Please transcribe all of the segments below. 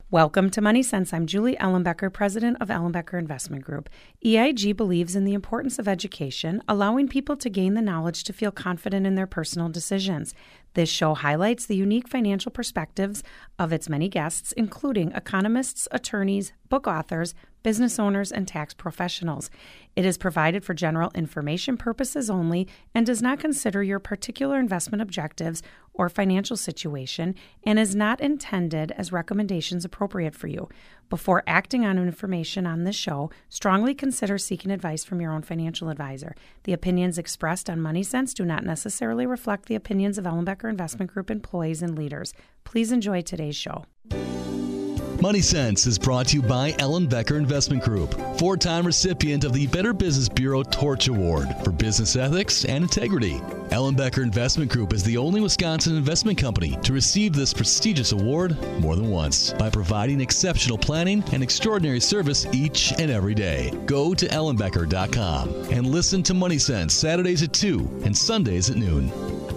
Welcome to Money Sense. I'm Julie Ellenbecker, president of Ellenbecker Investment Group. EIG believes in the importance of education, allowing people to gain the knowledge to feel confident in their personal decisions. This show highlights the unique financial perspectives of its many guests, including economists, attorneys, book authors, business owners, and tax professionals. It is provided for general information purposes only and does not consider your particular investment objectives or financial situation and is not intended as recommendations appropriate for you. Before acting on information on this show, strongly consider seeking advice from your own financial advisor. The opinions expressed on Money Sense do not necessarily reflect the opinions of Ellenbecker Investment Group employees and leaders. Please enjoy today's show. Money Sense is brought to you by Ellenbecker Investment Group, four-time recipient of the Better Business Bureau Torch Award for business ethics and integrity. Ellenbecker Investment Group is the only Wisconsin investment company to receive this prestigious award more than once by providing exceptional planning and extraordinary service each and every day. Go to ellenbecker.com and listen to Money Sense Saturdays at 2 and Sundays at noon.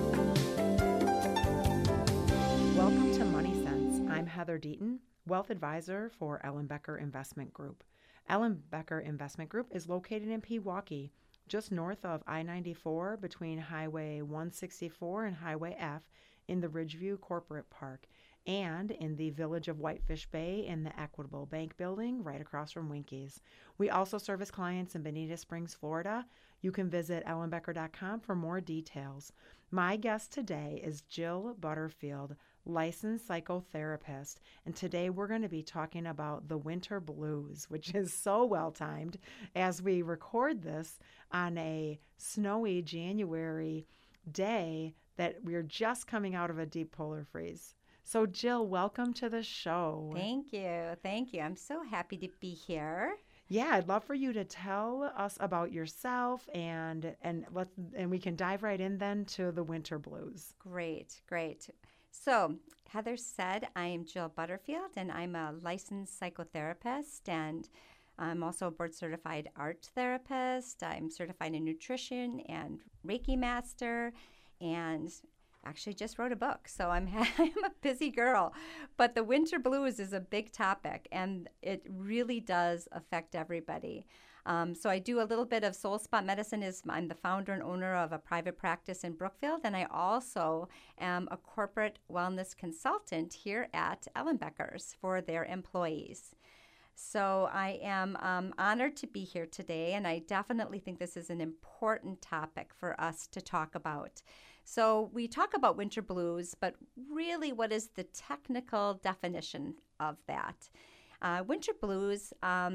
Welcome to Money Sense. I'm Heather Deaton, Wealth Advisor for Ellenbecker Investment Group. Ellenbecker Investment Group is located in Pewaukee, just north of I-94 between Highway 164 and Highway F in the Ridgeview Corporate Park, and in the village of Whitefish Bay in the Equitable Bank Building right across from Winkies. We also service clients in Bonita Springs, Florida. You can visit ellenbecker.com for more details. My guest today is Jill Butterfield, licensed psychotherapist, and today we're going to be talking about the winter blues, which is so well timed as we record this on a snowy January day that we're just coming out of a deep polar freeze. So Jill, welcome to the show. Thank you. Thank you. I'm so happy to be here. Yeah, I'd love for you to tell us about yourself and we can dive right in then to the winter blues. Great. So, Heather said, I am Jill Butterfield, and I'm a licensed psychotherapist, and I'm also a board-certified art therapist. I'm certified in nutrition and Reiki master, and actually just wrote a book. So I'm a busy girl. But the winter blues is a big topic, and it really does affect everybody. So I do a little bit of Soul Spot Medicine. I'm the founder and owner of a private practice in Brookfield, and I also am a corporate wellness consultant here at Ellenbecker's for their employees. So I am honored to be here today, and I definitely think this is an important topic for us to talk about. So we talk about winter blues, but really what is the technical definition of that? Winter blues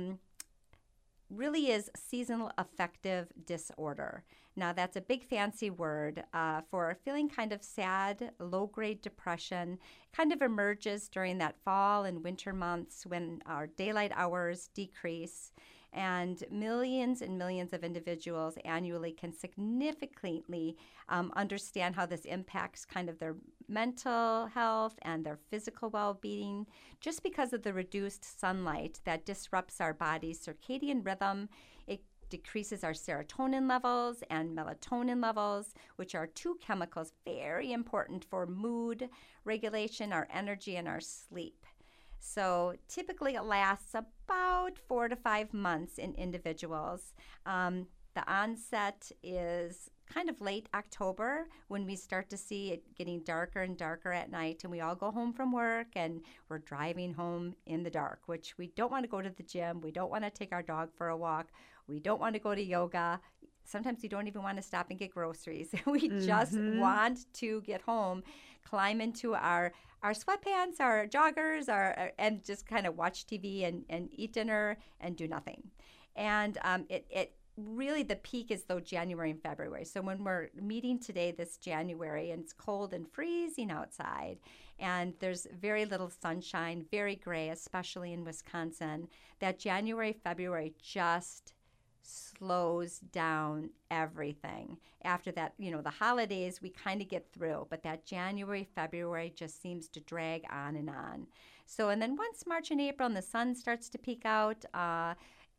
really is seasonal affective disorder. Now, that's a big fancy word for feeling kind of sad, low-grade depression, kind of emerges during that fall and winter months when our daylight hours decrease, and millions of individuals annually can significantly understand how this impacts kind of their mental health and their physical well-being just because of the reduced sunlight that disrupts our body's circadian rhythm. It decreases our serotonin levels and melatonin levels, which are two chemicals very important for mood regulation, our energy, and our sleep. So typically it lasts about 4 to 5 months in individuals. The onset is kind of late October when we start to see it getting darker and darker at night, and we all go home from work and we're driving home in the dark, which we don't want to go to the gym. We don't want to take our dog for a walk. We don't want to go to yoga. Sometimes we don't even want to stop and get groceries. We just want to get home, climb into our sweatpants, our joggers, and just kind of watch TV and eat dinner and do nothing. And it really, the peak is though January and February. So when we're meeting today this January and it's cold and freezing outside and there's very little sunshine, very gray, especially in Wisconsin, that January, February just slows down everything. After that, the holidays we kind of get through, but that January, February just seems to drag on and on. So, and then once March and April and the sun starts to peek out,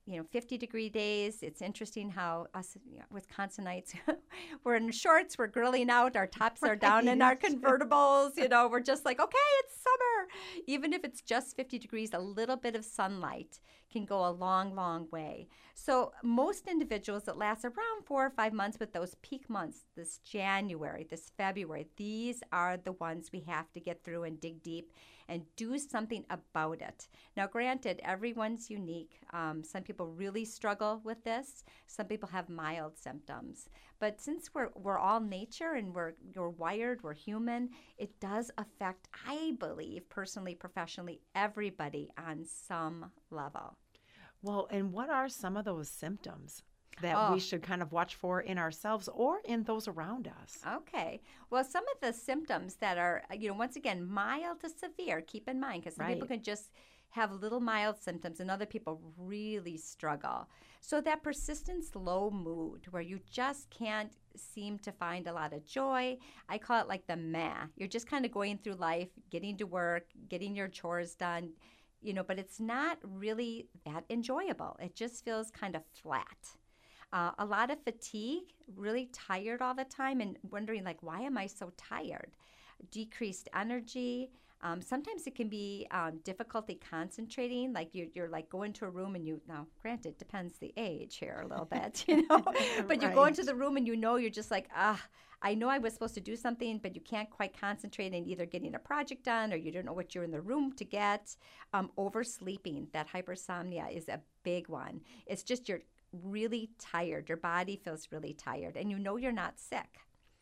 50-degree days. It's interesting how us Wisconsinites, we're in shorts, we're grilling out, our tops are down in our convertibles. We're just like, okay, it's summer. Even if it's just 50 degrees, a little bit of sunlight can go a long, long way. So most individuals, it lasts around 4 or 5 months, but those peak months, this January, this February, these are the ones we have to get through and dig deep and do something about it. Now, granted, everyone's unique. Some people really struggle with this. Some people have mild symptoms. But since we're all nature and we're wired, we're human, it does affect, I believe, personally, professionally, everybody on some level. Well, and what are some of those symptoms that we should kind of watch for in ourselves or in those around us? Okay. Well, some of the symptoms that are, once again, mild to severe, keep in mind, because some people can just have little mild symptoms and other people really struggle. So that persistent low mood where you just can't seem to find a lot of joy, I call it like the meh. You're just kind of going through life, getting to work, getting your chores done, but it's not really that enjoyable. It just feels kind of flat. A lot of fatigue, really tired all the time and wondering, like, why am I so tired? Decreased energy. Sometimes it can be difficulty concentrating, like you're like go into a room and now granted, it depends the age here a little bit, but you go into the room and you're just like, I know I was supposed to do something, but you can't quite concentrate in either getting a project done or you don't know what you're in the room to get. Oversleeping, that hypersomnia is a big one. It's just you're really tired. Your body feels really tired and you're not sick.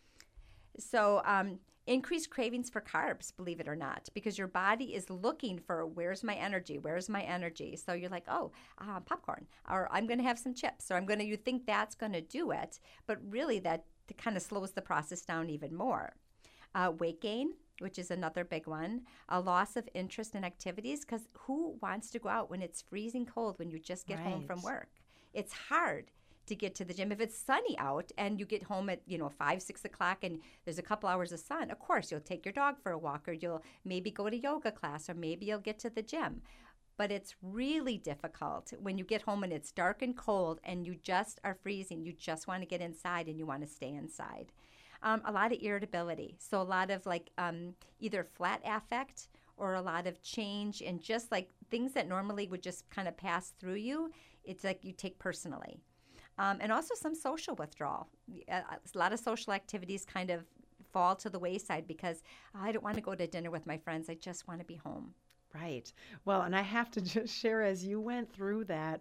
So increased cravings for carbs, believe it or not, because your body is looking for where's my energy? So you're like, popcorn, or I'm going to have some chips, or you think that's going to do it, but really that kind of slows the process down even more. Weight gain, which is another big one. A loss of interest in activities, because who wants to go out when it's freezing cold when you just get home from work? It's hard to get to the gym. If it's sunny out and you get home at 5, 6 o'clock and there's a couple hours of sun, of course you'll take your dog for a walk, or you'll maybe go to yoga class, or maybe you'll get to the gym. But it's really difficult when you get home and it's dark and cold and you just are freezing. You just want to get inside and you want to stay inside. A lot of irritability. So a lot of either flat affect or a lot of change and just like things that normally would just kind of pass through you, it's like you take personally. And also some social withdrawal. A lot of social activities kind of fall to the wayside because I don't want to go to dinner with my friends. I just want to be home. Right. Well, and I have to just share, as you went through that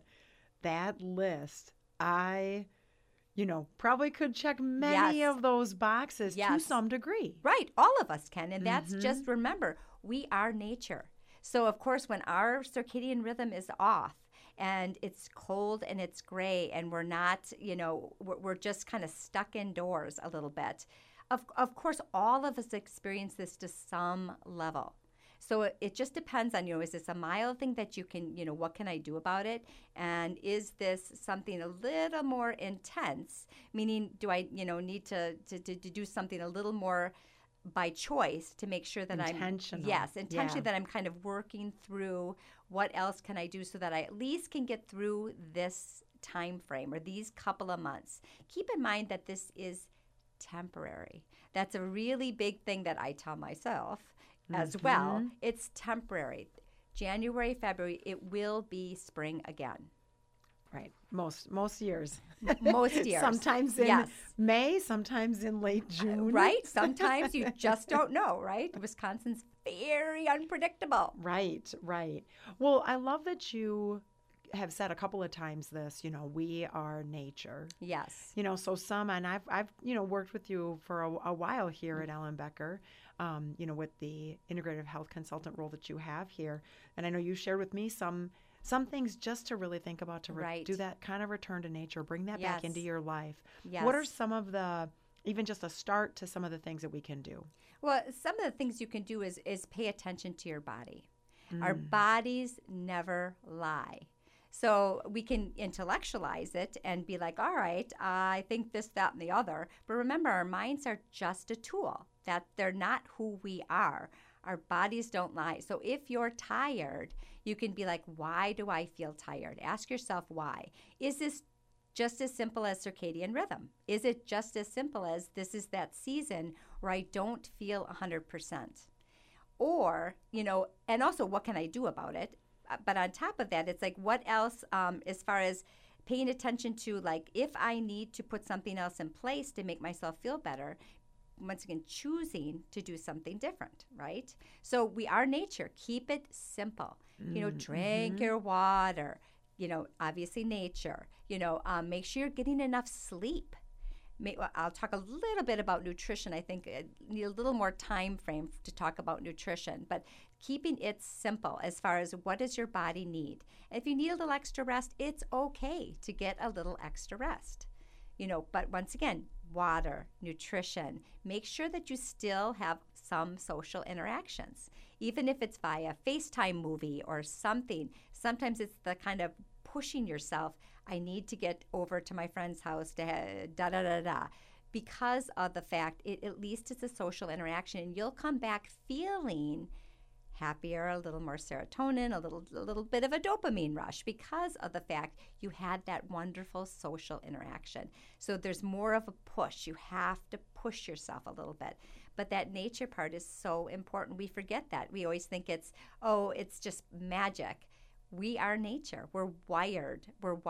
list, I, probably could check many of those boxes to some degree. Right. All of us can. And that's just, remember, we are nature. So, of course, when our circadian rhythm is off, and it's cold and it's gray and we're not, we're just kind of stuck indoors a little bit. Of course, all of us experience this to some level. So it just depends on, is this a mild thing that you can, what can I do about it? And is this something a little more intense? Meaning, do I, need to do something a little more by choice to make sure that intentionally that I'm kind of working through what else can I do so that I at least can get through this time frame or these couple of months. Keep in mind that this is temporary. That's a really big thing that I tell myself as well. It's temporary. January, February, it will be spring again. Right. Most years. Most years. Sometimes in May, sometimes in late June. Right. Sometimes you just don't know, right? Wisconsin's very unpredictable. Right. Well, I love that you have said a couple of times this, we are nature. Yes. So and I've worked with you for a while here at Ellenbecker, with the integrative health consultant role that you have here. And I know you shared with me some things just to really think about to do that kind of return to nature, bring that back into your life. Yes. What are some of even just a start to some of the things that we can do? Well, some of the things you can do is pay attention to your body. Our bodies never lie. So we can intellectualize it and be like, all right, I think this, that, and the other. But remember, our minds are just a tool, that they're not who we are. Our bodies don't lie. So if you're tired, you can be like, why do I feel tired? Ask yourself why. Is this just as simple as circadian rhythm? Is it just as simple as this is that season where I don't feel 100%? Or, and also what can I do about it? But on top of that, it's like what else as far as paying attention to, like, if I need to put something else in place to make myself feel better, once again, choosing to do something different, right? So we are nature. Keep it simple. Drink your water, obviously nature. Make sure you're getting enough sleep. I'll talk a little bit about nutrition. I think I need a little more time frame to talk about nutrition, but keeping it simple as far as what does your body need. And if you need a little extra rest, it's okay to get a little extra rest. But once again, water, nutrition, make sure that you still have some social interactions, even if it's via FaceTime movie or something. Sometimes it's the kind of pushing yourself. I need to get over to my friend's house to da-da-da-da. Because of the fact it at least it's a social interaction, and you'll come back feeling happier, a little more serotonin, a little bit of a dopamine rush because of the fact you had that wonderful social interaction. So there's more of a push. You have to push yourself a little bit. But that nature part is so important. We forget that. We always think it's just magic. We are nature. We're wired.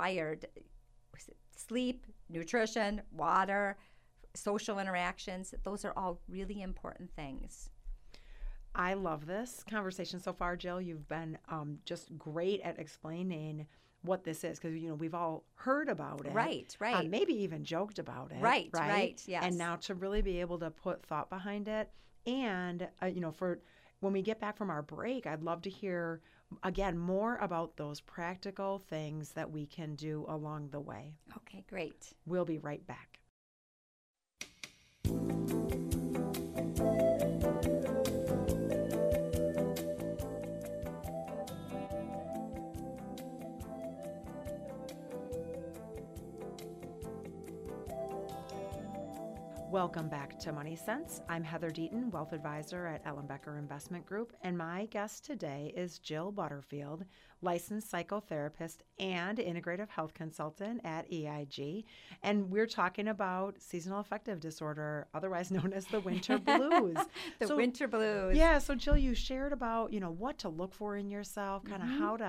Sleep, nutrition, water, social interactions, those are all really important things. I love this conversation so far, Jill. You've been just great at explaining what this is, because we've all heard about it, right, maybe even joked about it, right, yes. And now to really be able to put thought behind it, and for when we get back from our break, I'd love to hear again more about those practical things that we can do along the way. Okay, great. We'll be right back. Welcome back to Money Sense. I'm Heather Deaton, Wealth Advisor at Ellenbecker Investment Group, and my guest today is Jill Butterfield, licensed psychotherapist and integrative health consultant at EIG. And we're talking about seasonal affective disorder, otherwise known as the winter blues. Winter blues. Yeah, so Jill, you shared about, what to look for in yourself, kind of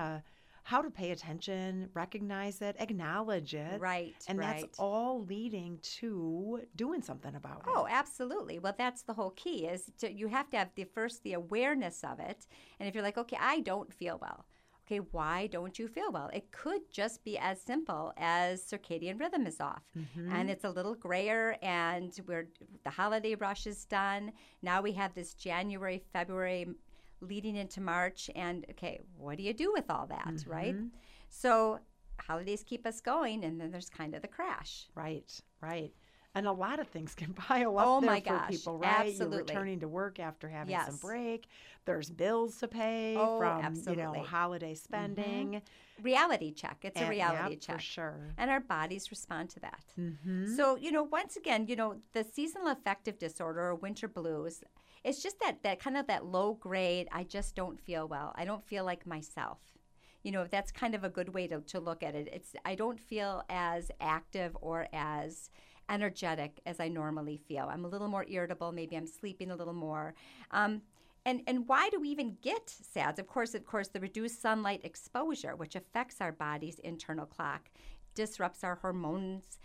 how to pay attention, recognize it, acknowledge it. Right, and that's all leading to doing something about it. Oh, absolutely. Well, that's the whole key is you have to have the awareness of it. And if you're like, okay, I don't feel well. Okay, why don't you feel well? It could just be as simple as circadian rhythm is off. And it's a little grayer, and the holiday rush is done. Now we have this January, February, leading into March, and okay, what do you do with all that, right? So holidays keep us going, and then there's kind of the crash. Right. And a lot of things can pile up for people, right? Absolutely. You're returning to work after having some break. There's bills to pay from, holiday spending. Reality check. It's a reality check. For sure. And our bodies respond to that. So, once again, the seasonal affective disorder or winter blues, it's just that kind of that low grade, I just don't feel well. I don't feel like myself. That's kind of a good way to look at it. I don't feel as active or as energetic as I normally feel. I'm a little more irritable. Maybe I'm sleeping a little more. And why do we even get SADS? Of course, the reduced sunlight exposure, which affects our body's internal clock, disrupts our hormones.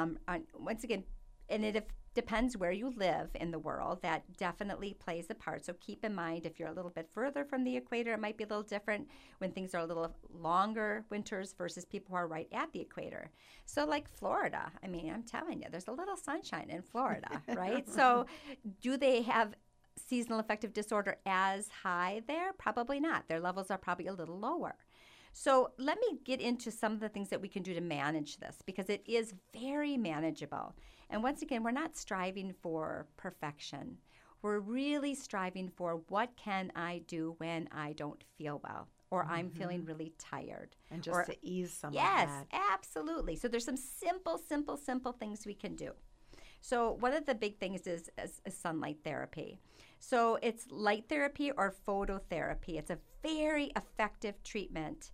Once again, and it depends where you live in the world. That definitely plays a part. So keep in mind, if you're a little bit further from the equator, it might be a little different when things are a little longer winters versus people who are right at the equator. So like Florida, I'm telling you, there's a little sunshine in Florida, right? So do they have seasonal affective disorder as high there? Probably not. Their levels are probably a little lower. So let me get into some of the things that we can do to manage this, because it is very manageable. And once again, we're not striving for perfection. We're really striving for what can I do when I don't feel well or I'm feeling really tired. And just to ease some of that. Yes, absolutely. So there's some simple things we can do. So one of the big things is sunlight therapy. So it's light therapy or phototherapy. It's a very effective treatment.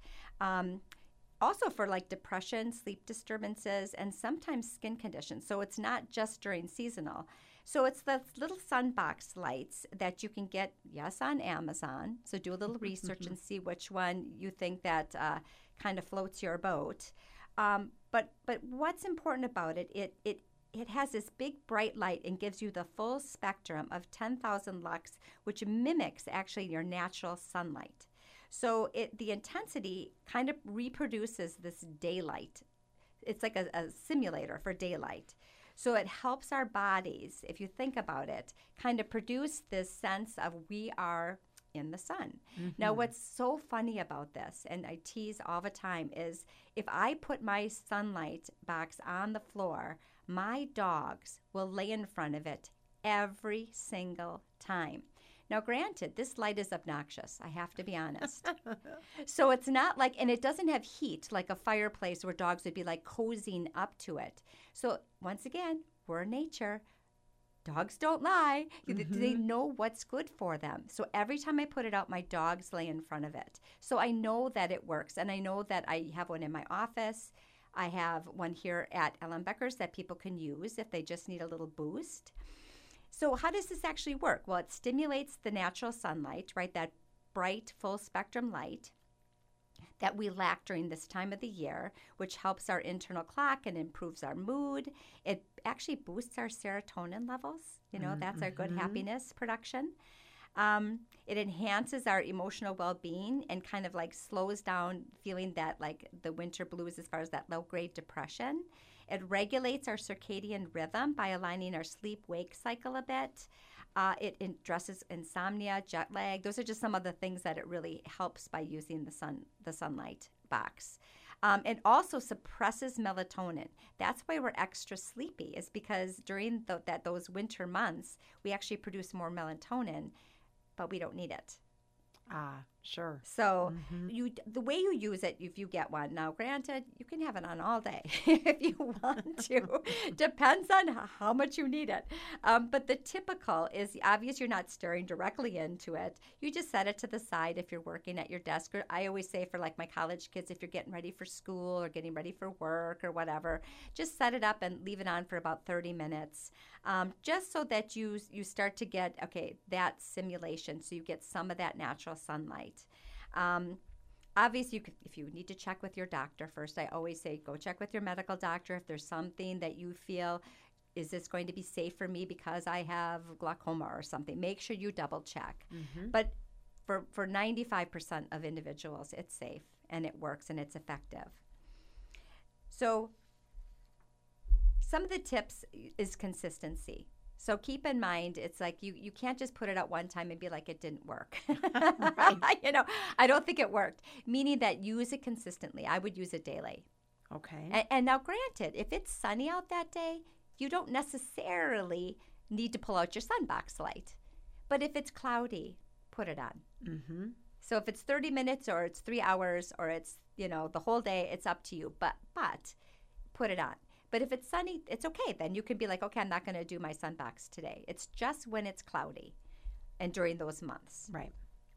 Also for like depression, sleep disturbances, and sometimes skin conditions. So it's not just during seasonal. So it's the little sunbox lights that you can get, yes, on Amazon. So do a little research and see which one you think that kind of floats your boat. But what's important about it, it has this big bright light and gives you the full spectrum of 10,000 lux, which mimics actually your natural sunlight. So the intensity kind of reproduces this daylight. It's like a simulator for daylight. So it helps our bodies, if you think about it, kind of produce this sense of we are in the sun. Mm-hmm. Now, what's so funny about this, and I tease all the time, is if I put my sunlight box on the floor, my dogs will lay in front of it every single time. Now, granted, this light is obnoxious. I have to be honest. So it's not like, and it doesn't have heat like a fireplace where dogs would be like cozying up to it. So once again, we're nature. Dogs don't lie. Mm-hmm. They know what's good for them. So every time I put it out, my dogs lay in front of it. So I know that it works. And I know that I have one in my office. I have one here at Ellen Becker's that people can use if they just need a little boost. So how does this actually work? Well, it stimulates the natural sunlight, right? That bright, full spectrum light that we lack during this time of the year, which helps our internal clock and improves our mood. It actually boosts our serotonin levels. You know, that's our good happiness production. It enhances our emotional well-being and kind of like slows down feeling that like the winter blues as far as that low-grade depression. It regulates our circadian rhythm by aligning our sleep-wake cycle a bit. It addresses insomnia, jet lag. Those are just some of the things that it really helps by using the sunlight box. It also suppresses melatonin. That's why we're extra sleepy, is because during those winter months, we actually produce more melatonin, but we don't need it. Ah, sure. So the way you use it, if you get one, now granted, you can have it on all day if you want to. Depends on how much you need it. But the typical is obvious you're not staring directly into it. You just set it to the side if you're working at your desk. Or I always say for like my college kids, if you're getting ready for school or getting ready for work or whatever, just set it up and leave it on for about 30 minutes. Just so that you start to get, that simulation, so you get some of that natural sunlight. Obviously, if you need to check with your doctor first, I always say go check with your medical doctor if there's something that you feel, is this going to be safe for me because I have glaucoma or something? Make sure you double check. Mm-hmm. But for 95% of individuals, it's safe and it works and it's effective. So some of the tips is consistency. So keep in mind, it's like you can't just put it out one time and be like, it didn't work. Right. I don't think it worked. Meaning that use it consistently. I would use it daily. Okay. And now granted, if it's sunny out that day, you don't necessarily need to pull out your sunbox light. But if it's cloudy, put it on. Mm-hmm. So if it's 30 minutes or it's 3 hours or it's, the whole day, it's up to you. But put it on. But if it's sunny, it's okay. Then you can be like, okay, I'm not going to do my sunbox today. It's just when it's cloudy and during those months. Right.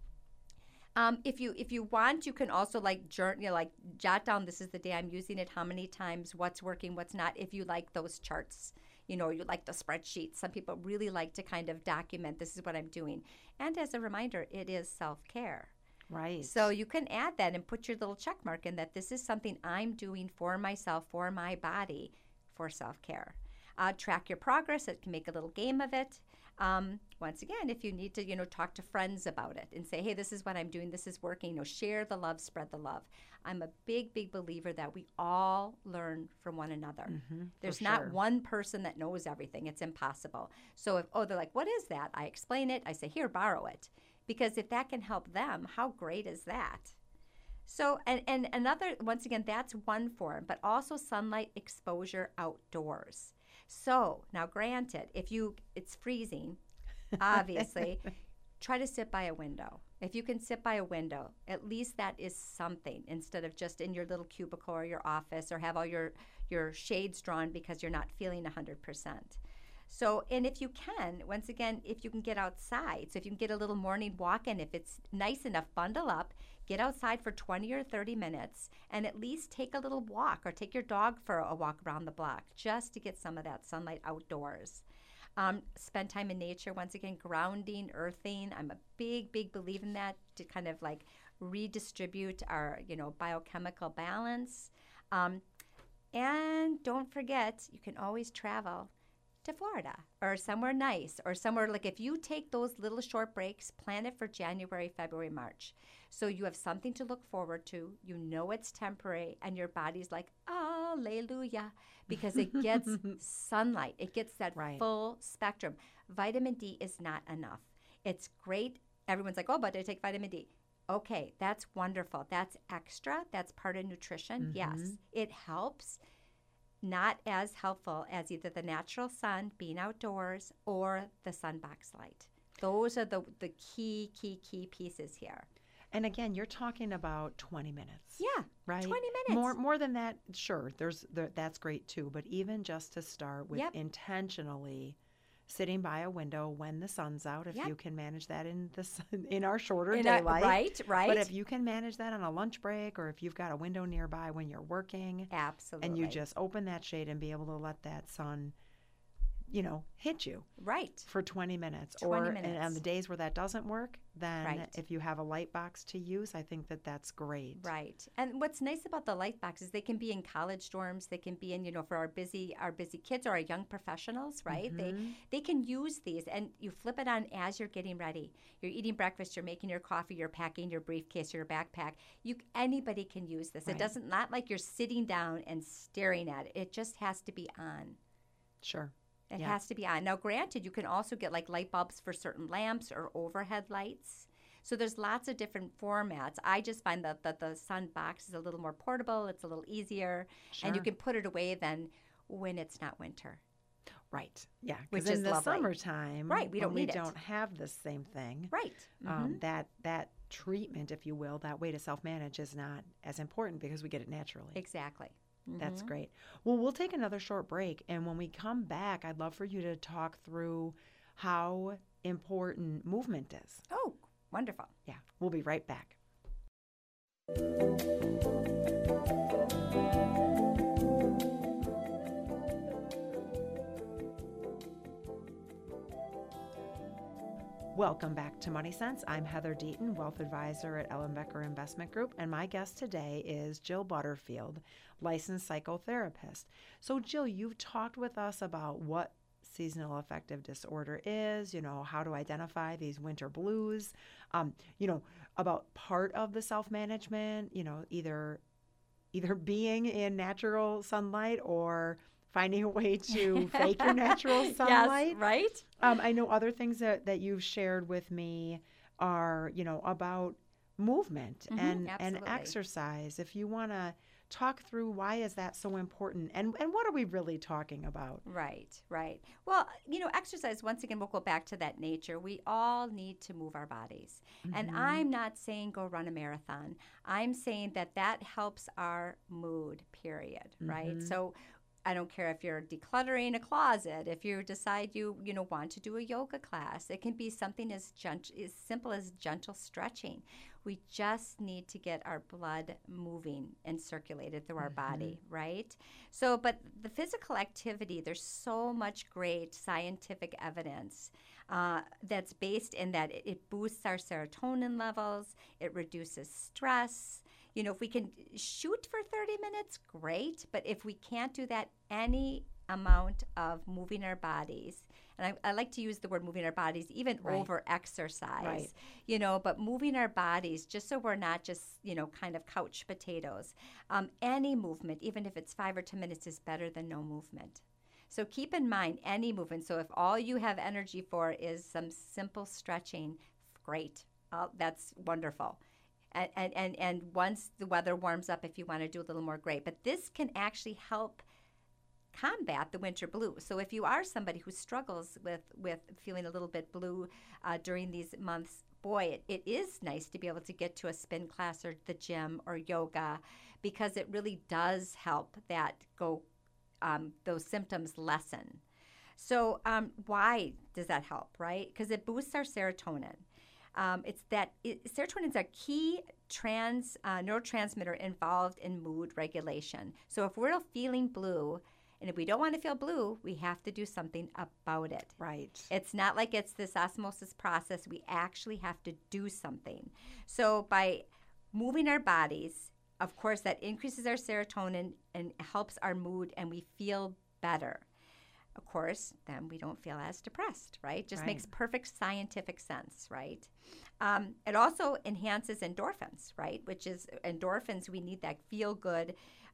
If you want, you can also jot down, this is the day I'm using it, how many times, what's working, what's not. If you like those charts, you like the spreadsheets. Some people really like to kind of document, this is what I'm doing. And as a reminder, it is self-care. Right. So you can add that and put your little check mark in that this is something I'm doing for myself, for my body, for self-care. Track your progress. It can make a little game of it. Once again, if you need to, talk to friends about it and say, hey, this is what I'm doing. This is working. Share the love, spread the love. I'm a big, big believer that we all learn from one another. Mm-hmm, There's not one person that knows everything. It's impossible. So if, they're like, what is that? I explain it. I say, here, borrow it. Because if that can help them, how great is that? So, and another, once again, that's one form, but also sunlight exposure outdoors. So, now granted, it's freezing, obviously, try to sit by a window. If you can sit by a window, at least that is something, instead of just in your little cubicle or your office or have all your shades drawn because you're not feeling 100%. So, and if you can, once again, if you can get outside, so if you can get a little morning walk in, if it's nice enough, bundle up, get outside for 20 or 30 minutes, and at least take a little walk or take your dog for a walk around the block just to get some of that sunlight outdoors. Spend time in nature, once again, grounding, earthing. I'm a big, big believer in that to kind of like redistribute our, biochemical balance. And don't forget, you can always travel to Florida or somewhere nice or somewhere like if you take those little short breaks, plan it for January, February, March. So you have something to look forward to. You know it's temporary and your body's like, hallelujah, because it gets sunlight. It gets that full spectrum. Vitamin D is not enough. It's great. Everyone's like, oh, but I take vitamin D. Okay, that's wonderful. That's extra. That's part of nutrition. Yes, it helps. Not as helpful as either the natural sun, being outdoors, or the sunbox light. Those are the key pieces here. And again, you're talking about 20 minutes. Yeah, right? 20 minutes. More than that, sure, that's great too. But even just to start with intentionally sitting by a window when the sun's out, if you can manage that in our shorter daylight. Right. But if you can manage that on a lunch break or if you've got a window nearby when you're working. Absolutely. And you just open that shade and be able to let that sun, hit you. Right. For 20 minutes. 20 minutes. And on the days where that doesn't work, then if you have a light box to use, I think that's great. Right. And what's nice about the light boxes, they can be in college dorms, they can be in, for our busy kids or our young professionals, right? They can use these and you flip it on as you're getting ready. You're eating breakfast, you're making your coffee, you're packing your briefcase or your backpack. Anybody can use this. It doesn't, not like you're sitting down and staring at it. It just has to be on. Sure. It has to be on. Now, granted, you can also get like light bulbs for certain lamps or overhead lights. So there's lots of different formats. I just find that the sun box is a little more portable. It's a little easier. Sure. And you can put it away then when it's not winter. Right. Yeah. Which is in the summertime. Right. We don't need it. We don't have the same thing. Right. That treatment, if you will, that way to self-manage is not as important because we get it naturally. Exactly. That's great. Well, we'll take another short break. And when we come back, I'd love for you to talk through how important movement is. Oh, wonderful. Yeah. We'll be right back. Welcome back to Money Sense. I'm Heather Deaton, Wealth Advisor at Ellenbecker Investment Group, and my guest today is Jill Butterfield, licensed psychotherapist. So, Jill, you've talked with us about what seasonal affective disorder is, how to identify these winter blues, about part of the self-management, either being in natural sunlight or finding a way to fake your natural sunlight. Yes, right? I know other things that you've shared with me are, about movement and exercise. If you want to talk through why is that so important and what are we really talking about? Right. Well, exercise, once again, we'll go back to that nature. We all need to move our bodies. And I'm not saying go run a marathon. I'm saying that helps our mood, period, right? So I don't care if you're decluttering a closet, if you decide you want to do a yoga class. It can be something as simple as gentle stretching. We just need to get our blood moving and circulated through our body, right? So, but the physical activity, there's so much great scientific evidence that's based in that it boosts our serotonin levels, it reduces stress. If we can shoot for 30 minutes, great. But if we can't do that, any amount of moving our bodies, and I like to use the word moving our bodies even over exercise, but moving our bodies just so we're not just, kind of couch potatoes. Any movement, even if it's 5 or 10 minutes, is better than no movement. So keep in mind any movement. So if all you have energy for is some simple stretching, great. That's wonderful. And once the weather warms up, if you want to do a little more, great. But this can actually help combat the winter blue. So if you are somebody who struggles with feeling a little bit blue during these months, boy, it is nice to be able to get to a spin class or the gym or yoga because it really does help that those symptoms lessen. So why does that help, right? Because it boosts our serotonin. Serotonin is a key neurotransmitter involved in mood regulation. So if we're feeling blue, and if we don't want to feel blue, we have to do something about it. Right. It's not like it's this osmosis process. We actually have to do something. So by moving our bodies, of course, that increases our serotonin and helps our mood, and we feel better. Of course, then we don't feel as depressed, right? Just makes perfect scientific sense, right? It also enhances endorphins, right? Which is endorphins, we need that feel-good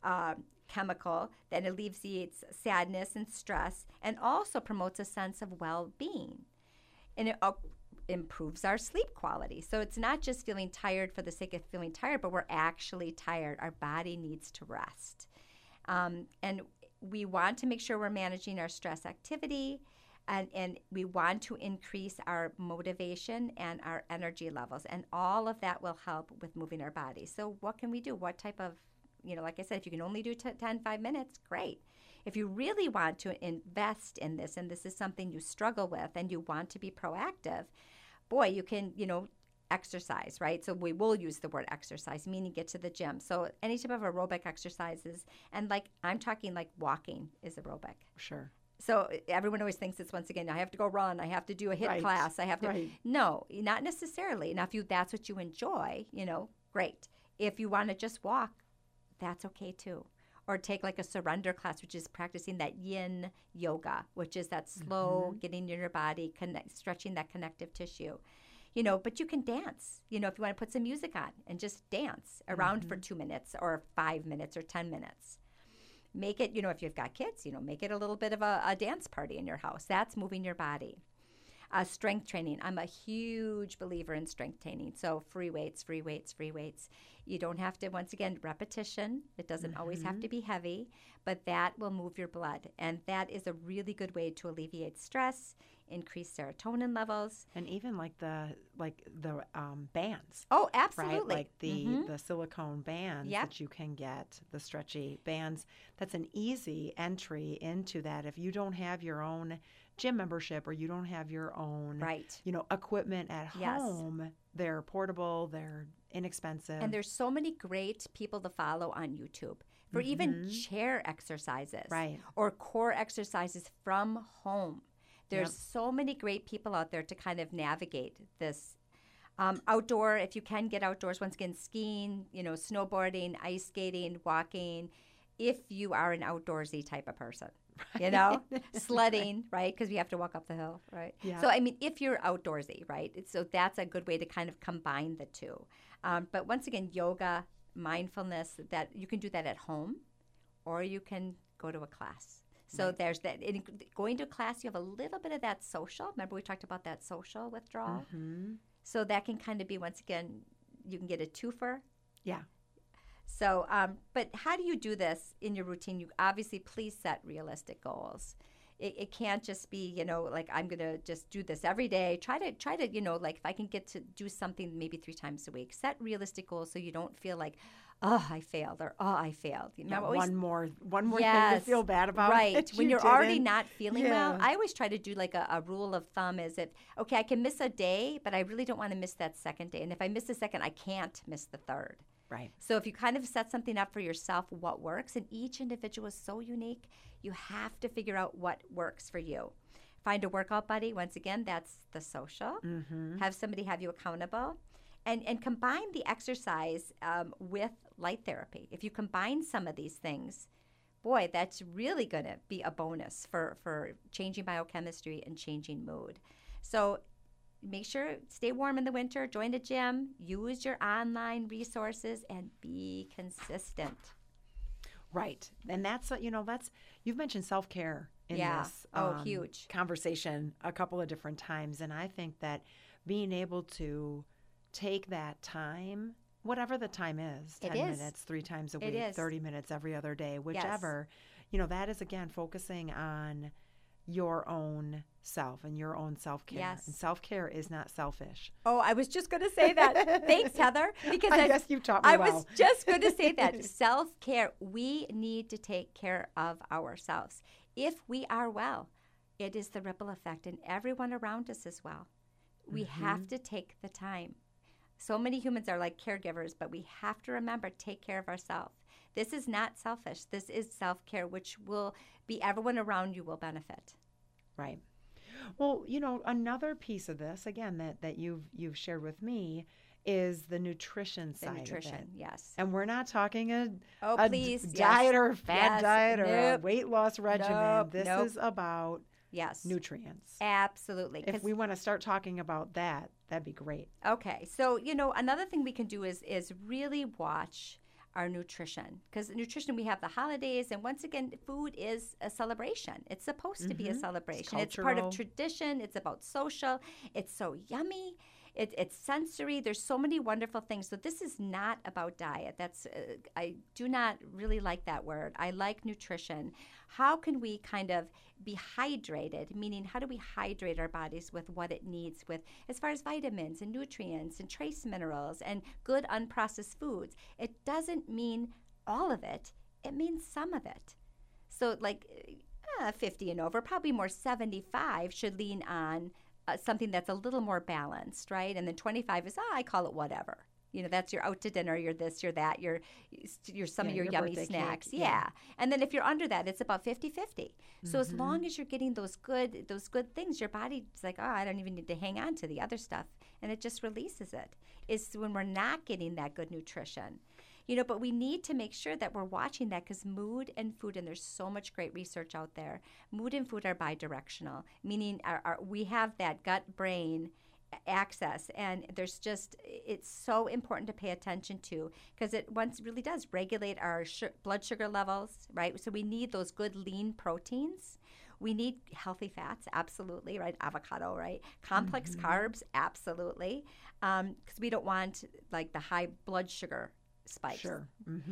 chemical that alleviates sadness and stress and also promotes a sense of well-being. And it improves our sleep quality. So it's not just feeling tired for the sake of feeling tired, but we're actually tired. Our body needs to rest. And we want to make sure we're managing our stress activity, and we want to increase our motivation and our energy levels. And all of that will help with moving our body. So what can we do? What type of, like I said, if you can only do 5 minutes, great. If you really want to invest in this, and this is something you struggle with and you want to be proactive, boy, you can, exercise, right? So we will use the word exercise, meaning get to the gym. So any type of aerobic exercises, and I'm talking like walking is aerobic. Sure. So everyone always thinks it's, once again, I have to go run, I have to do a HIIT class, I have to. No, not necessarily. Now, if that's what you enjoy, great. If you want to just walk, that's okay too. Or take like a surrender class, which is practicing that yin yoga, which is that slow getting in your body, stretching that connective tissue. But you can dance, if you want to put some music on and just dance around for 2 minutes or 5 minutes or 10 minutes. Make it, if you've got kids, make it a little bit of a dance party in your house. That's moving your body. Strength training. I'm a huge believer in strength training. So free weights. You don't have to, once again, repetition. It doesn't always have to be heavy, but that will move your blood. And that is a really good way to alleviate stress, increase serotonin levels. And even like the bands. Oh, absolutely. Right? Like the silicone bands that you can get, the stretchy bands. That's an easy entry into that. If you don't have your own gym membership or you don't have your own equipment at home, they're portable, they're inexpensive. And there's so many great people to follow on YouTube for even chair exercises or core exercises from home. There's so many great people out there to kind of navigate this. Outdoor, if you can get outdoors, once again, skiing, snowboarding, ice skating, walking, if you are an outdoorsy type of person. Sledding, right? Because we have to walk up the hill, right? Yeah. So, if you're outdoorsy, right? So that's a good way to kind of combine the two. But once again, yoga, mindfulness, that you can do that at home or you can go to a class. So there's that. In going to a class, you have a little bit of that social. Remember we talked about that social withdrawal? So that can kind of be, once again, you can get a twofer. Yeah. So, but how do you do this in your routine? You obviously, please set realistic goals. It can't just be, like I'm going to just do this every day. Try to, like if I can get to do something maybe 3 times a week, set realistic goals so you don't feel like, oh, I failed or oh, I failed. One more thing to feel bad about. Right. When you're already not feeling well, I always try to do like a rule of thumb is if, okay, I can miss a day, but I really don't want to miss that second day. And if I miss the second, I can't miss the third. Right. So if you kind of set something up for yourself, what works, and each individual is so unique, you have to figure out what works for you. Find a workout buddy. Once again, that's the social. Have somebody have you accountable. And combine the exercise with light therapy. If you combine some of these things, boy, that's really going to be a bonus for changing biochemistry and changing mood. So make sure, stay warm in the winter, join a gym, use your online resources, and be consistent. Right. And that's, you've mentioned self-care in this huge conversation a couple of different times. And I think that being able to take that time, whatever the time is, 10 minutes, 3 times a week, 30 minutes every other day, whichever, that is, again, focusing on your own self and your own self-care. Yes. And self-care is not selfish. Oh, I was just going to say that. Thanks, Heather. Because I guess you've taught me well. I was just going to say that. Self-care, we need to take care of ourselves. If we are well, It is the ripple effect, and everyone around us as well. We have to take the time. So many humans are like caregivers, but we have to remember, take care of ourselves. This is not selfish. This is self-care, which will be everyone around you will benefit. Right. Well, another piece of this, again, that you've shared with me is the nutrition side of it. Yes. And we're not talking a please, diet or fat diet or a Nope. weight loss regimen. This Nope. is about Yes. nutrients. Absolutely. If we want to start talking about that, that'd be great. Okay. So, another thing we can do is really watch our nutrition, because nutrition, we have the holidays, and once again, food is a celebration. It's supposed to be a celebration. It's part of tradition. It's about social. It's so yummy. It's sensory. There's so many wonderful things. So this is not about diet. That's I do not really like that word. I like nutrition. How can we kind of be hydrated? Meaning, how do we hydrate our bodies with what it needs, with as far as vitamins and nutrients and trace minerals and good unprocessed foods? It doesn't mean all of it. It means some of it. So like 50 and over, probably more 75 should lean on something that's a little more balanced, right? And then 25 is, I call it whatever. That's your out to dinner, you're this, you're that, you're some of your yummy snacks. Cake. Yeah. And then if you're under that, it's about 50-50. So as long as you're getting those good things, your body's like, I don't even need to hang on to the other stuff. And it just releases it. It's when we're not getting that good nutrition. But we need to make sure that we're watching that, because mood and food, and there's so much great research out there, mood and food are bidirectional, meaning we have that gut-brain access, and it's so important to pay attention to, because it really does regulate our blood sugar levels, right? So we need those good lean proteins. We need healthy fats, absolutely, right? Avocado, right? Complex carbs, absolutely, because we don't want like the high blood sugar spikes. Sure.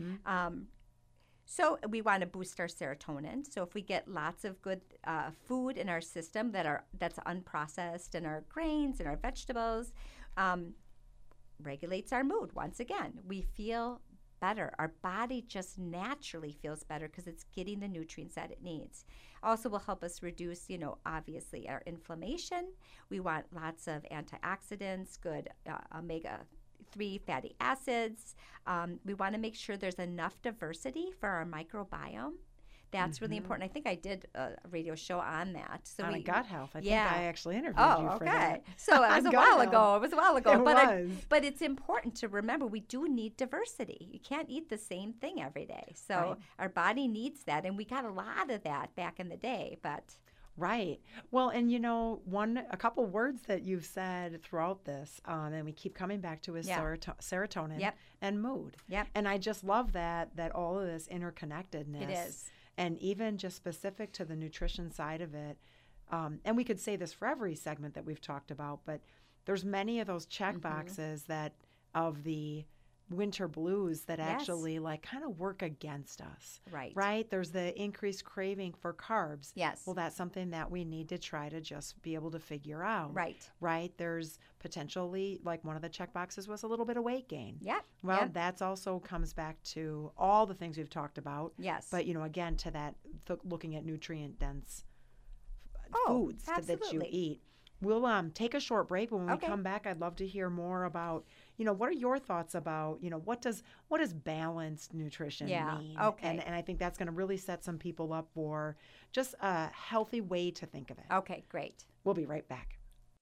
So we want to boost our serotonin. So if we get lots of good food in our system that's unprocessed, and our grains and our vegetables, regulates our mood. Once again, we feel better. Our body just naturally feels better because it's getting the nutrients that it needs. Also will help us reduce, obviously our inflammation. We want lots of antioxidants, good omega-3 fatty acids. We want to make sure there's enough diversity for our microbiome. That's really important. I think I did a radio show on that. So on gut health. I think I actually interviewed you for okay. that. So it was a while ago. It But it's important to remember we do need diversity. You can't eat the same thing every day. So our body needs that, and we got a lot of that back in the day. But right. Well, and a couple words that you've said throughout this, and we keep coming back to is serotonin and mood. Yep. And I just love that all of this interconnectedness. It is. And even just specific to the nutrition side of it, and we could say this for every segment that we've talked about, but there's many of those check boxes that of the winter blues that actually kind of work against us. Right? There's the increased craving for carbs. Yes. Well, that's something that we need to try to just be able to figure out. Right. There's potentially, like one of the check boxes was a little bit of weight gain. Yeah. Well, that's also comes back to all the things we've talked about. Yes. But, again, to that, looking at nutrient-dense foods that you eat. We'll take a short break, but when we come back, I'd love to hear more about, what are your thoughts about, what does balanced nutrition mean? Okay. And I think that's going to really set some people up for just a healthy way to think of it. Okay, great. We'll be right back.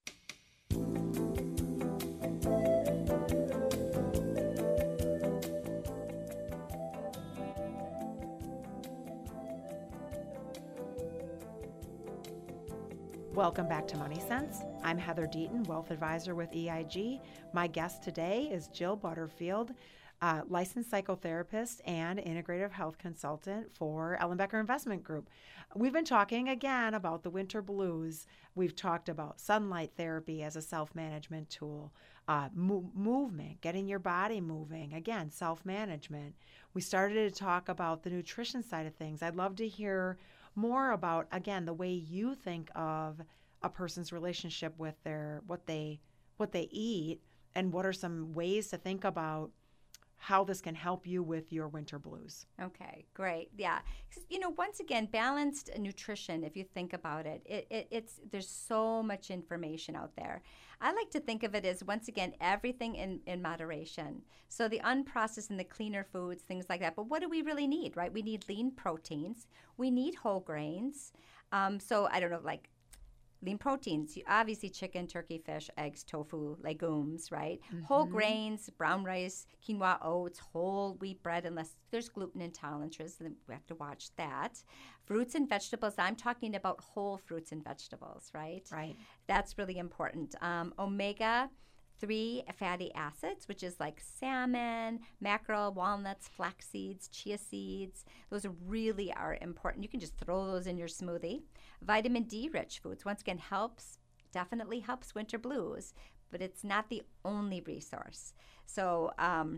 Welcome back to Money Sense. I'm Heather Deaton, Wealth Advisor with EIG. My guest today is Jill Butterfield, licensed psychotherapist and integrative health consultant for Ellenbecker Investment Group. We've been talking again about the winter blues. We've talked about sunlight therapy as a self-management tool, movement, getting your body moving, again, self-management. We started to talk about the nutrition side of things. I'd love to hear more about, again, the way you think of a person's relationship with what they eat, and what are some ways to think about how this can help you with your winter blues. Okay, great. Yeah. 'Cause, once again, balanced nutrition, if you think about it, there's so much information out there. I like to think of it as, once again, everything in moderation. So the unprocessed and the cleaner foods, things like that. But what do we really need, right? We need lean proteins. We need whole grains. So I don't know, like lean proteins, obviously chicken, turkey, fish, eggs, tofu, legumes, right? Whole grains, brown rice, quinoa, oats, whole wheat bread, unless there's gluten intolerances, then we have to watch that. Fruits and vegetables, I'm talking about whole fruits and vegetables, right? Right. That's really important. Omega-3 fatty acids, which is like salmon, mackerel, walnuts, flax seeds, chia seeds. Those really are important. You can just throw those in your smoothie. Vitamin D rich foods, once again, definitely helps winter blues, but it's not the only resource. So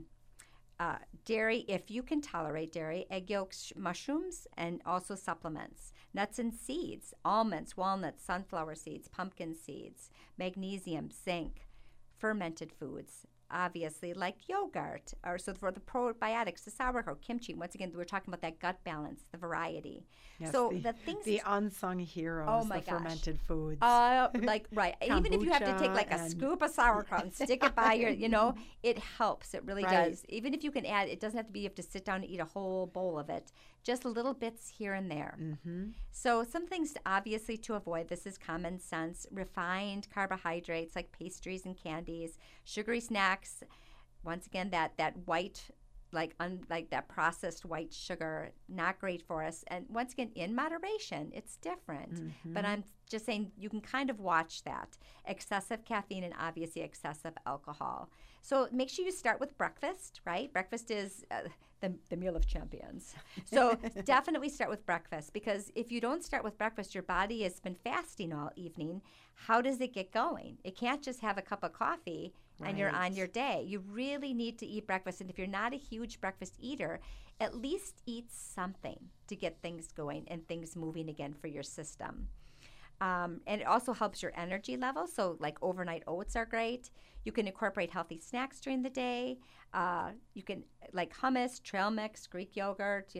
dairy, if you can tolerate dairy, egg yolks, mushrooms, and also supplements. Nuts and seeds, almonds, walnuts, sunflower seeds, pumpkin seeds, magnesium, zinc, fermented foods, obviously, like yogurt, or so for the probiotics, the sauerkraut, kimchi. Once again, we're talking about that gut balance, the variety. Yes, So the things, the unsung heroes, Oh my the gosh. fermented foods. right. Even if you have to take like a and- scoop of sauerkraut and stick it by your, it helps. It really Right. does. Even if you can add, it doesn't have to be you have to sit down and eat a whole bowl of it. Just little bits here and there. So some things obviously to avoid. This is common sense. Refined carbohydrates like pastries and candies, sugary snacks. Once again, that white, like that processed white sugar, not great for us. And once again, in moderation, it's different. But I'm just saying you can kind of watch that. Excessive caffeine and obviously excessive alcohol. So make sure you start with breakfast, right? Breakfast is the meal of champions. So definitely start with breakfast, because if you don't start with breakfast, your body has been fasting all evening. How does it get going? It can't just have a cup of coffee and you're on your day. You really need to eat breakfast. And if you're not a huge breakfast eater, at least eat something to get things going and things moving again for your system. And it also helps your energy level. So like overnight oats are great. You can incorporate healthy snacks during the day. You can like hummus, trail mix, Greek yogurt,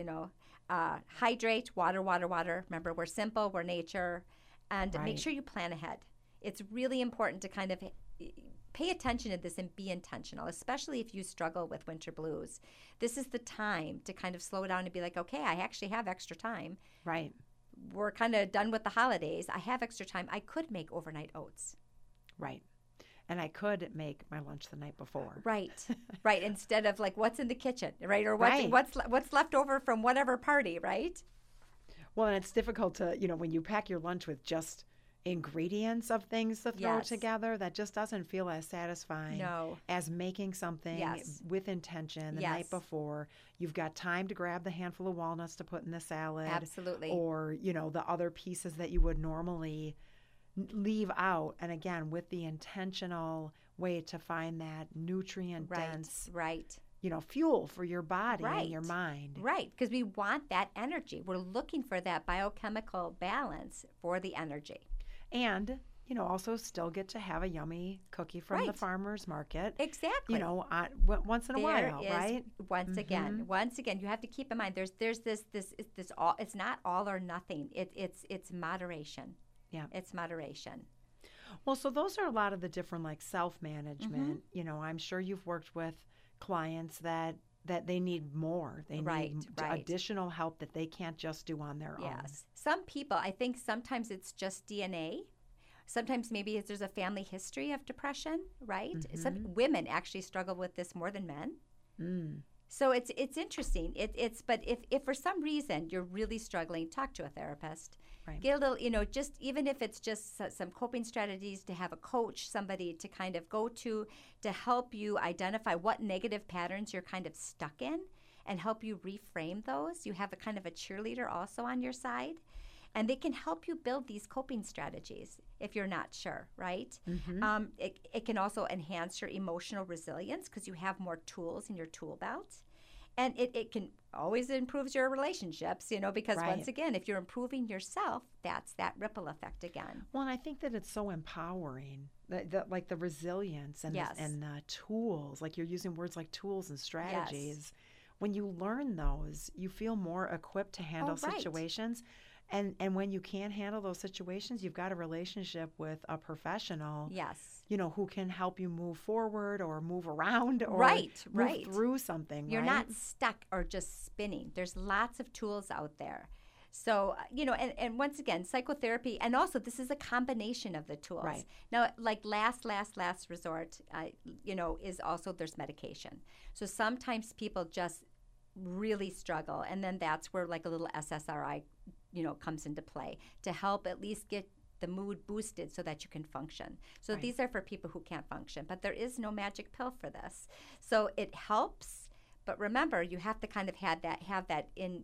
hydrate, water. Remember, we're simple, we're nature. And make Right. sure you plan ahead. It's really important to kind of pay attention to this and be intentional, especially if you struggle with winter blues. This is the time to kind of slow down and be like, okay, I actually have extra time. Right. We're kind of done with the holidays. I have extra time. I could make overnight oats. Right. And I could make my lunch the night before. Right. Right. Instead of like what's in the kitchen, right? Or Right. what's left over from whatever party, right? Well, and it's difficult to, when you pack your lunch with just ingredients of things to throw Yes. together, that just doesn't feel as satisfying No. as making something Yes. with intention the Yes. night before. You've got time to grab the handful of walnuts to put in the salad. Absolutely. Or, the other pieces that you would normally leave out. And again, with the intentional way to find that nutrient dense, Right. Fuel for your body Right. and your mind. Right. Because we want that energy. We're looking for that biochemical balance for the energy. And, also still get to have a yummy cookie from the Right. farmer's market. Exactly. Once in a while, Is, right? Once again, you have to keep in mind there's this all. It's not all or nothing. It's moderation. Yeah. It's moderation. Well, so those are a lot of the different self-management. I'm sure you've worked with clients that they need more. They Right. need additional help that they can't just do on their own. Yes. Some people, I think sometimes it's just DNA. Sometimes maybe there's a family history of depression, right? Some women actually struggle with this more than men. So it's interesting. But if for some reason you're really struggling, talk to a therapist. Right. Get a little, just even if it's just some coping strategies, to have a coach, somebody to kind of go to help you identify what negative patterns you're kind of stuck in and help you reframe those. You have a kind of a cheerleader also on your side. And they can help you build these coping strategies if you're not sure, right? It can also enhance your emotional resilience because you have more tools in your tool belt. And it can always improves your relationships, because Right. once again, if you're improving yourself, that's that ripple effect again. Well, and I think that it's so empowering like the resilience and Yes. and the tools, like you're using words like tools and strategies. Yes. When you learn those, you feel more equipped to handle right. situations. And when you can't handle those situations, you've got a relationship with a professional, Yes. who can help you move forward or move around or Right, move right. through something. You're right? not stuck or just spinning. There's lots of tools out there. So, and once again, psychotherapy, and also this is a combination of the tools. Right. Now, like last resort, is also there's medication. So sometimes people just really struggle, and then that's where like a little SSRI, comes into play to help at least get the mood boosted so that you can function. So Right. these are for people who can't function, but there is no magic pill for this. So it helps, but remember, you have to kind of have that in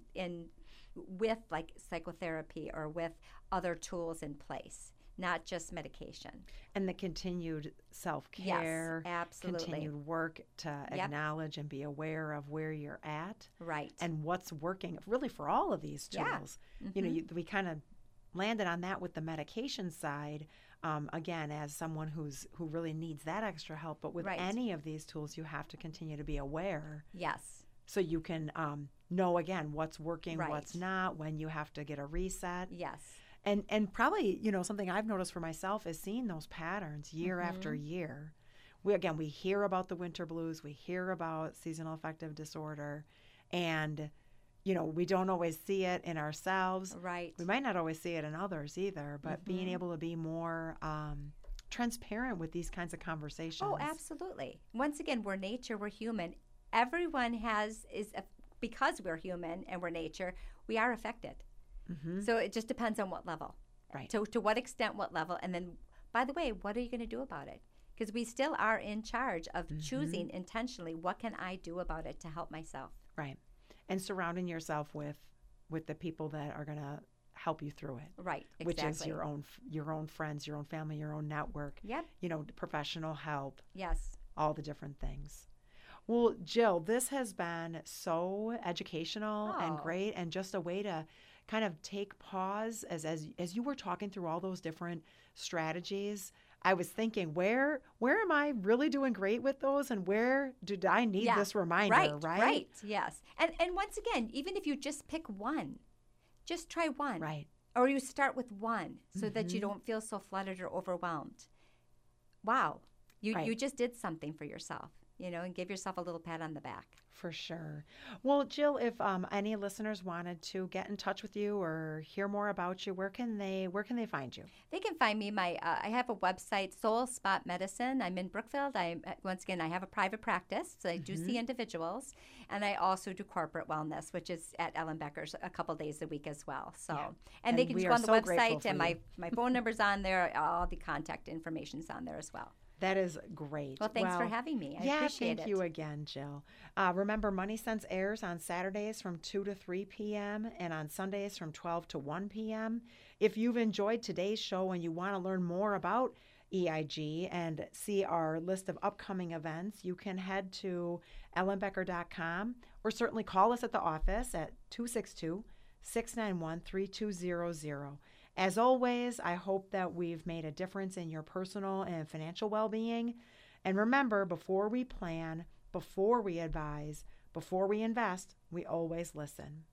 with like psychotherapy or with other tools in place, not just medication. And the continued self-care, Yes, absolutely. continued work to Yep. acknowledge and be aware of where you're at Right. and what's working really for all of these Yeah. tools. We kind of landed on that with the medication side, again, as someone who really needs that extra help. But with Right. any of these tools, you have to continue to be aware Yes. so you can know, again, what's working, Right. what's not, when you have to get a reset. Yes. And probably, something I've noticed for myself is seeing those patterns year after year. We hear about the winter blues, we hear about seasonal affective disorder, and, we don't always see it in ourselves. Right. We might not always see it in others either, but being able to be more transparent with these kinds of conversations. Oh, absolutely. Once again, we're nature, we're human. Everyone because we're human and we're nature, we are affected. So it just depends on what level. Right. To what extent, what level. And then, by the way, what are you going to do about it? Because we still are in charge of choosing intentionally, what can I do about it to help myself? Right. And surrounding yourself with the people that are going to help you through it. Right, exactly. Which is your own friends, your own family, your own network. Yep. Professional help, Yes. all the different things. Well, Jill, this has been so educational and Oh. great, and just a way to kind of take pause as you were talking through all those different strategies. I was thinking, where am I really doing great with those, and where did I need this reminder? Right. Yes. And once again, even if you just pick one, just try one. Right. Or you start with one so that you don't feel so flooded or overwhelmed. Wow. You just did something for yourself, and give yourself a little pat on the back. For sure. Well, Jill, if any listeners wanted to get in touch with you or hear more about you, where can they find you? They can find me. I have a website, Soul Spot Medicine. I'm in Brookfield. I have a private practice, so I do see individuals, and I also do corporate wellness, which is at Ellen Becker's a couple days a week as well. So, and they can we just are go on the so grateful website, for and you. my phone number's on there. All the contact information's on there as well. That is great. Well, thanks for having me. I appreciate it. Thank you again, Jill. Remember, Money Sense airs on Saturdays from 2 to 3 p.m. and on Sundays from 12 to 1 p.m. If you've enjoyed today's show and you want to learn more about EIG and see our list of upcoming events, you can head to ellenbecker.com or certainly call us at the office at 262-691-3200. As always, I hope that we've made a difference in your personal and financial well-being. And remember, before we plan, before we advise, before we invest, we always listen.